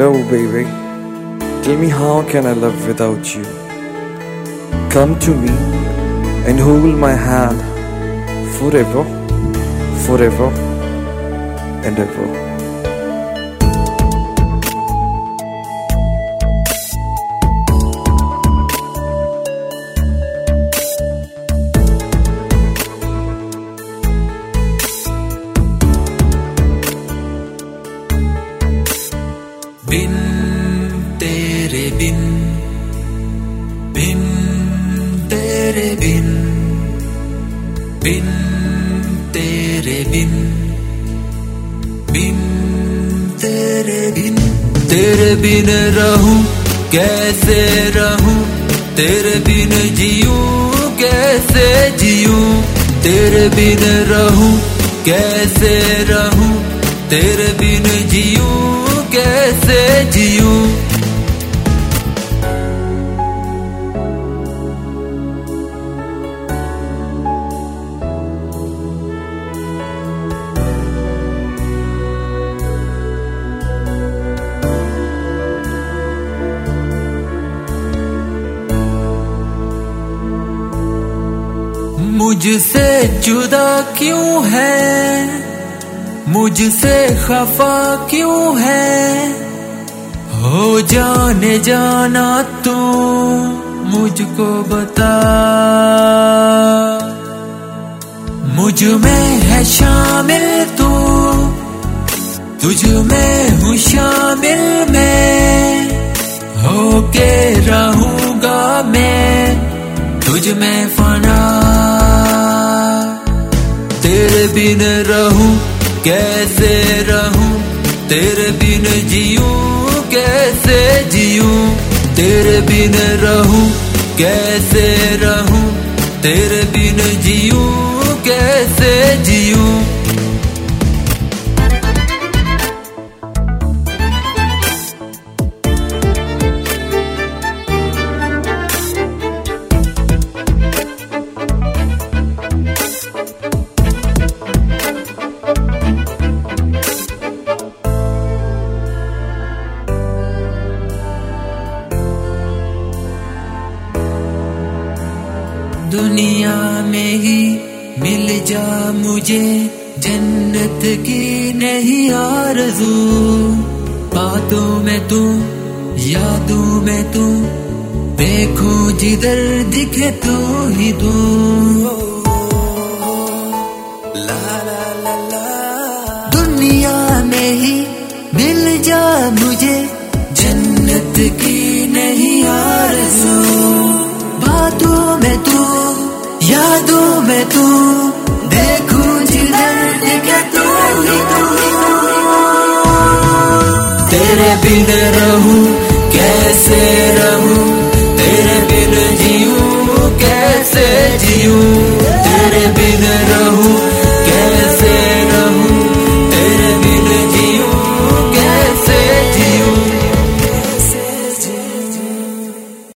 Hello, baby. Tell me, how can I live without you? Come to me and hold my hand forever, forever and ever. बिन तेरे बिन तेरे बिन तेरे बिन तेरे बिन तेरे बिन रहूं कैसे रहूं, तेरे बिन जीऊं कैसे जीऊं, तेरे बिन रहूं कैसे रहूं, तेरे बिन जीऊं कैसे जीऊं। मुझसे जुदा क्यों है, मुझसे खफा क्यों है, हो जाने जाना तू मुझको बता। मुझ में है शामिल तू, तुझ में हूँ शामिल मैं, होके रहूंगा मैं तुझ में फना। तेरे बिन रहूं कैसे रहूं, तेरे बिन जीऊं कैसे जीऊं, तेरे बिन रहूं कैसे रहूं, तेरे बिन जीऊं कैसे जीऊं। दुनिया में ही मिल जा मुझे जन्नत की नहीं आरज़ू, बातों में तू यादों में तू, देखूं जिधर दिखे तू ही तू। ला ला ला ला। दुनिया में ही मिल जा मुझे जन्नत की नहीं आरज़ू, बातों में तू यादों में तू, देखूं जिधर दिखे तू ही तू। तेरे बिन रहूं कैसे रहूं, तेरे बिन जीऊं कैसे जीऊं,